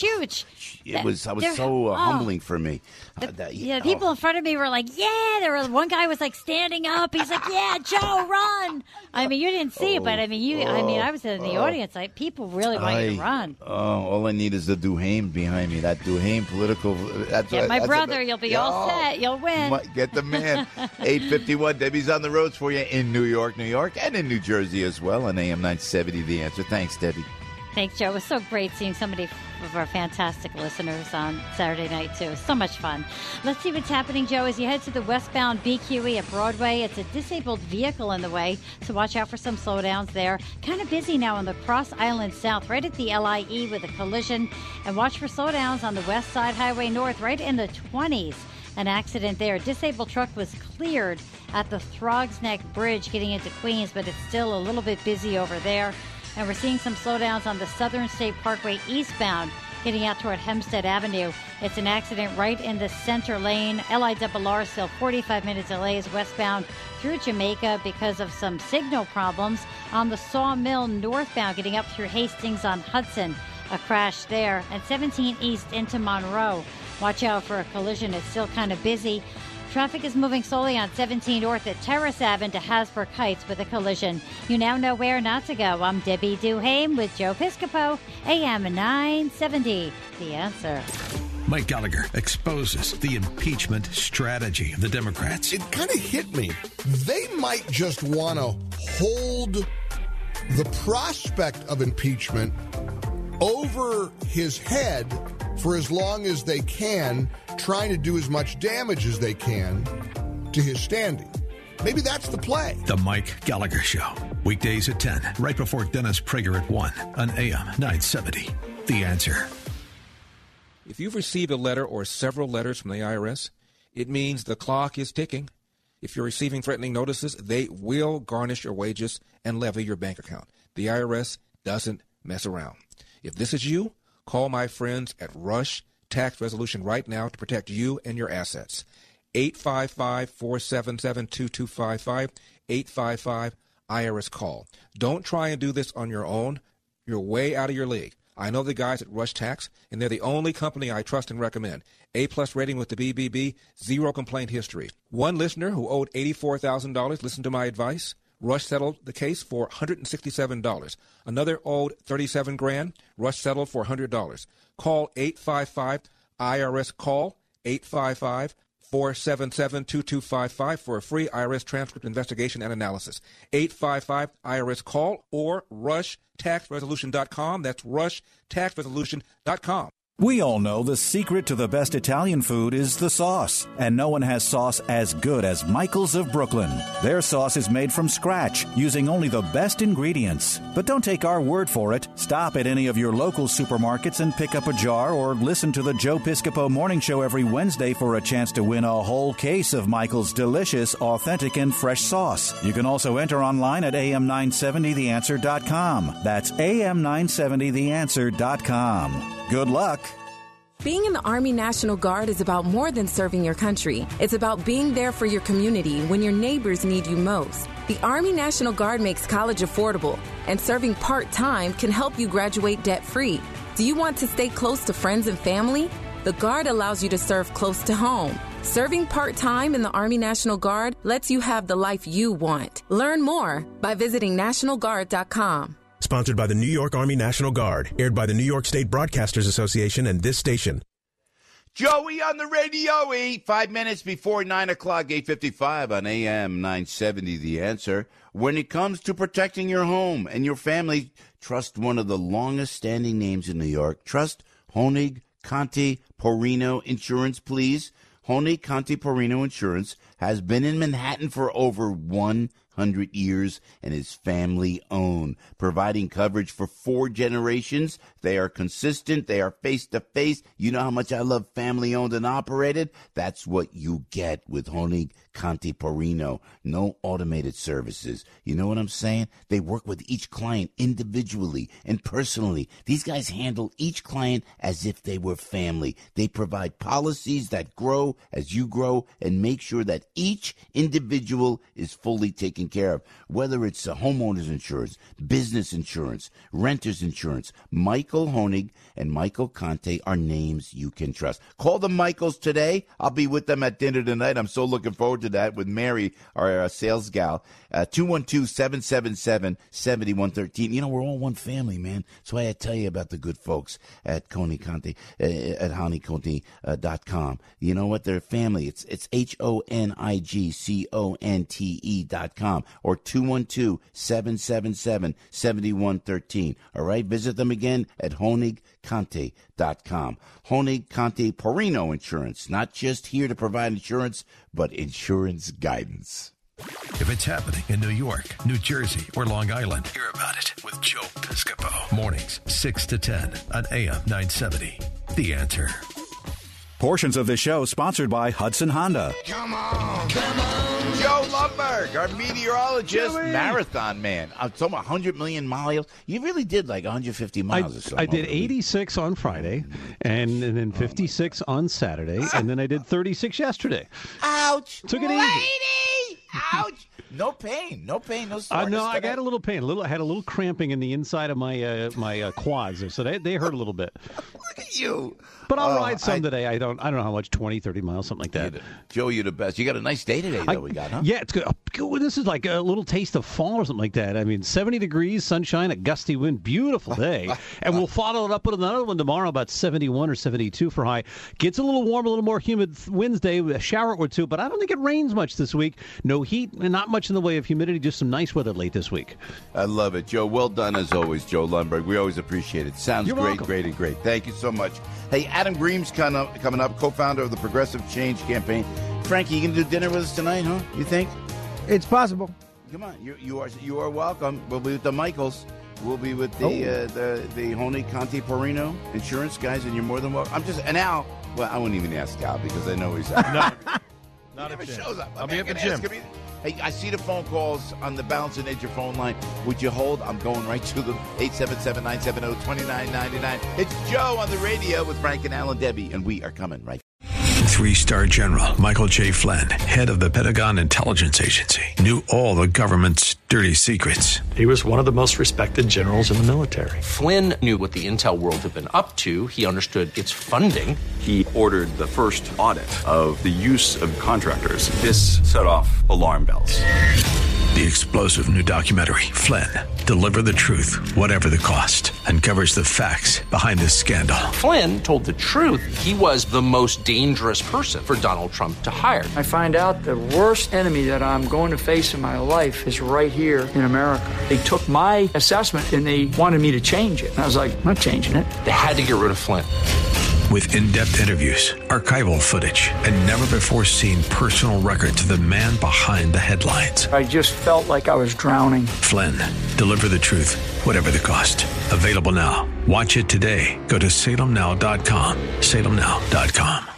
It was so humbling for me.
People in front of me were like, one guy was like standing up. He's like, yeah, Joe, run. I mean, you didn't see it, but I mean, I was in the audience. Like, people really want you to run.
All I need is the Duhame behind me. That Duhame political.
My brother, you'll be all set. You'll win.
Get the man. 8:51. Debbie's on the roads for you in New York, and in New Jersey as well on AM 970. The Answer. Thanks, Debbie.
Thanks, Joe. It was so great seeing somebody of our fantastic listeners on Saturday night, too. So much fun. Let's see what's happening, Joe. As you head to the westbound BQE at Broadway, it's a disabled vehicle in the way, so watch out for some slowdowns there. Kind of busy now on the Cross Island South, right at the LIE with a collision. And watch for slowdowns on the West Side Highway North, right in the 20s. An accident there. A disabled truck was cleared at the Throgs Neck Bridge getting into Queens, but it's still a little bit busy over there. And we're seeing some slowdowns on the Southern State Parkway eastbound, getting out toward Hempstead Avenue. It's an accident right in the center lane. LIRR still 45-minute delays westbound through Jamaica because of some signal problems. On the Sawmill northbound, getting up through Hastings on Hudson, a crash there. And 17 east into Monroe. Watch out for a collision. It's still kind of busy. Traffic is moving slowly on 17 north at Terrace Ave into Hasbrook Heights with a collision. You now know where not to go. I'm Debbie Duhame with Joe Piscopo, AM 970. The Answer.
Mike Gallagher exposes the impeachment strategy of the Democrats.
It kind of hit me. They might just want to hold the prospect of impeachment over his head for as long as they can, trying to do as much damage as they can to his standing. Maybe that's the play.
The Mike Gallagher Show. Weekdays at 10, right before Dennis Prager at 1 on AM 970. The Answer.
If you've received a letter or several letters from the IRS, it means the clock is ticking. If you're receiving threatening notices, they will garnish your wages and levy your bank account. The IRS doesn't mess around. If this is you, call my friends at Rush Tax Resolution right now to protect you and your assets. 855-477-2255, 855-IRS-CALL. Don't try and do this on your own. You're way out of your league. I know the guys at Rush Tax, and they're the only company I trust and recommend. A-plus rating with the BBB, zero complaint history. One listener who owed $84,000 listened to my advice. Rush settled the case for $167. Another owed $37,000. Rush settled for $100. Call 855-IRS-CALL, 855-477-2255 for a free IRS transcript investigation and analysis. 855-IRS-CALL or RushTaxResolution.com. That's RushTaxResolution.com.
We all know the secret to the best Italian food is the sauce, and no one has sauce as good as Michael's of Brooklyn. Their sauce is made from scratch, using only the best ingredients. But don't take our word for it. Stop at any of your local supermarkets and pick up a jar, or listen to the Joe Piscopo Morning Show every Wednesday for a chance to win a whole case of Michael's delicious, authentic, and fresh sauce. You can also enter online at am970theanswer.com. That's am970theanswer.com. Good luck.
Being in the Army National Guard is about more than serving your country. It's about being there for your community when your neighbors need you most. The Army National Guard makes college affordable, and serving part-time can help you graduate debt-free. Do you want to stay close to friends and family? The Guard allows you to serve close to home. Serving part-time in the Army National Guard lets you have the life you want. Learn more by visiting NationalGuard.com.
Sponsored by the New York Army National Guard. Aired by the New York State Broadcasters Association and this station.
Joey on the radio, 5 minutes before 9 o'clock, 8:55 on AM 970, The Answer. When it comes to protecting your home and your family, trust one of the longest-standing names in New York. Trust Honig, Conti, Porino Insurance, please. Honig, Conti, Porino Insurance has been in Manhattan for over 100 years and is family-owned, providing coverage for 4 generations. They are consistent. They are face-to-face. You know how much I love family-owned and operated? That's what you get with Honig, Conti, Porino. No automated services. You know what I'm saying? They work with each client individually and personally. These guys handle each client as if they were family. They provide policies that grow as you grow and make sure that each individual is fully taken care of. Whether it's a homeowner's insurance, business insurance, renter's insurance, Michael Honig and Michael Conte are names you can trust. Call the Michaels today. I'll be with them at dinner tonight. I'm so looking forward to that with Mary, our sales gal. 212-777-7113. You know, we're all one family, man. That's why I tell you about the good folks at Coney Conte, at honeyconte.com. You know what? They're family. It's HONIGCONTE.com or 212-777-7113. All right? Visit them again at honigconte.com. Honig Conte Porino Insurance. Not just here to provide insurance, but insurance guidance.
If it's happening in New York, New Jersey, or Long Island, hear about it with Joe Piscopo. Mornings, 6 to 10 on AM 970. The Answer.
Portions of this show sponsored by Hudson Honda.
Come on. Joe Lumberg, our meteorologist, marathon man. I'm talking about 100 million miles. You really did like 150 miles or so.
I did 86 on Friday, and then 56 on Saturday, and then I did 36 yesterday.
Ouch.
Took it easy.
Ouch. No pain, no soreness.
No, I got a little pain. I had a little cramping in the inside of my my quads, so they hurt a little bit.
Look at you.
But I'll ride some today. I don't know how much, 20, 30 miles, something like that.
Joe, you're the best. You got a nice day today, though, we got, huh?
Yeah, it's good. This is like a little taste of fall or something like that. I mean, 70 degrees, sunshine, a gusty wind, beautiful day. And we'll follow it up with another one tomorrow, about 71 or 72 for high. Gets a little warm, a little more humid Wednesday, a shower or two, but I don't think it rains much this week. No heat, and not much in the way of humidity, just some nice weather late this week.
I love it, Joe. Well done, as always, Joe Lundberg. We always appreciate it. Sounds great. Thank you so much. Hey, Adam Green's coming up, co-founder of the Progressive Change Campaign. Frankie, you going to do dinner with us tonight, huh? You think?
It's possible.
Come on, you are welcome. We'll be with the Michaels. We'll be with the Honig Conti Porino Insurance guys, and you're more than welcome. And Al, well, I won't even ask Al because I know he's out.
Not
he never
at gym.
shows up.
I'll be at the gym.
Hey, I see the phone calls on the Balance and Nature phone line. Would you hold? I'm going right to them. 877-970-2999. It's Joe on the radio with Frank and Alan Debbie, and we are coming right.
3-star General Michael J. Flynn, head of the Pentagon Intelligence Agency, knew all the government's dirty secrets.
He was one of the most respected generals in the military.
Flynn knew what the intel world had been up to. He understood its funding.
He ordered the first audit of the use of contractors. This set off alarm bells.
The explosive new documentary, Flynn, Deliver the Truth, Whatever the Cost, uncovers the facts behind this scandal.
Flynn told the truth. He was the most dangerous person for Donald Trump to hire.
I find out the worst enemy that I'm going to face in my life is right here in America. They took my assessment and they wanted me to change it. And I was like, I'm not changing it.
They had to get rid of Flynn.
With in-depth interviews, archival footage, and never-before-seen personal records of the man behind the headlines.
I just felt like I was drowning.
Flynn, Deliver the Truth, Whatever the Cost. Available now. Watch it today. Go to salemnow.com. salemnow.com.